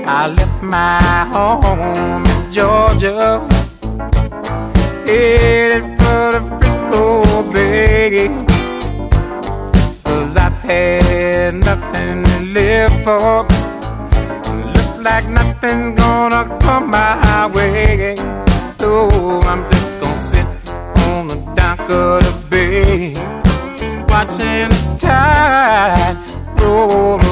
I left my home in Georgia, headed for the Frisco Bay, 'cause I've had nothing to live for. Look like nothing's gonna come my way, so I'm just gonna sit on the dock of the bay, watching the tide roll